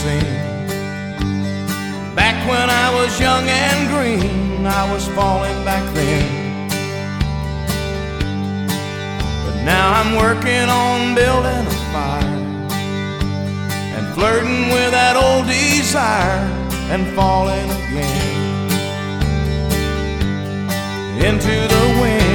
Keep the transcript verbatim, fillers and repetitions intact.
seen. Back when I was young and green, I was falling back then. But now I'm working on building a fire and flirting with that old desire and falling again into the wind.